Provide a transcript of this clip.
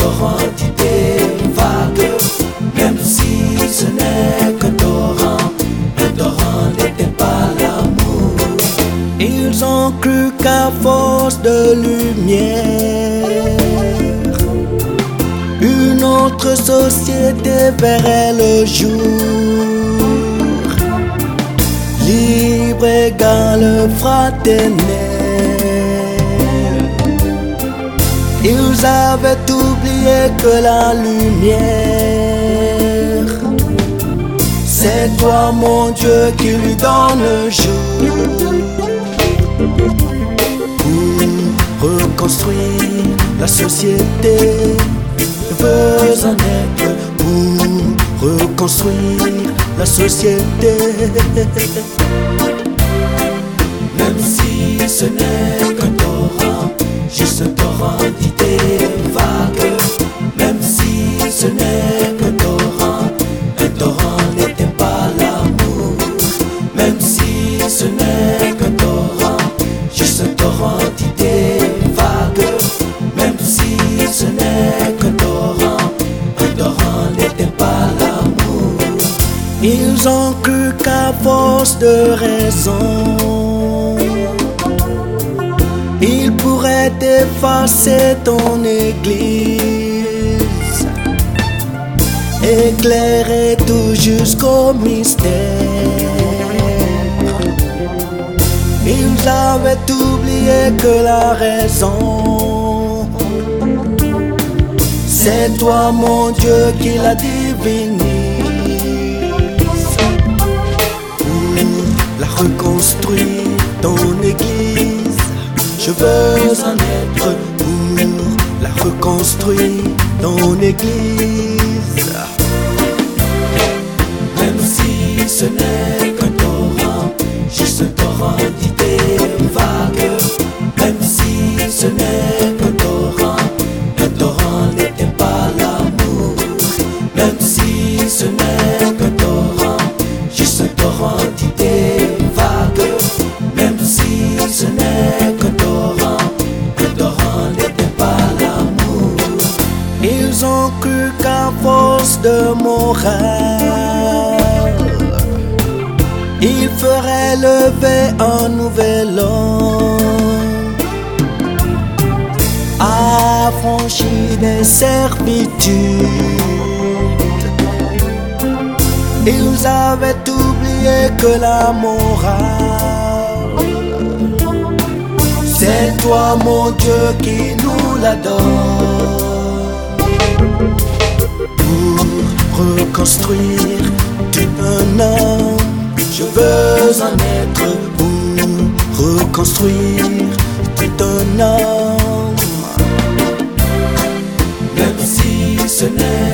torrent d'idées vagues, même si ce n'est qu'un torrent n'était pas l'amour. Ils ont cru qu'à force de lumière, une autre société verrait le jour, libre, égale, fraternelle. Ils avaient oublié que la lumière, c'est toi mon Dieu qui lui donne le jour. Pour reconstruire la société, je veux en être. Pour reconstruire la société, même si ce n'est qu'un torrent, juste un torrent d'idées vagues, même si ce n'est qu'un torrent n'était pas l'amour, même si ce n'est qu'un torrent, juste un torrent d'idées vagues, même si ce n'est qu'un torrent n'était pas l'amour. Ils ont cru qu'à force de raison, ils pourraient effacer ton église, éclairer tout jusqu'au mystère. Ils avaient oublié que la raison, c'est toi mon Dieu qui la divinise. Pour la reconstruire ton église, je veux en être. Pour la reconstruire ton église, même si ce n'est qu'un torrent, juste un torrent d'idées vagues, même si ce n'est qu'un torrent n'était pas l'amour, même si ce n'est qu'un torrent, juste un torrent d'idées vagues, même si ce n'est qu'un torrent n'était pas l'amour. Ils ont cru qu'à force de morale, ils feraient lever un nouvel homme, affranchi des servitudes. Ils avaient oublié que la morale, c'est toi mon Dieu qui nous la donne. Pour reconstruire tout un homme, je veux en être. Pour reconstruire tout un homme, même si ce n'est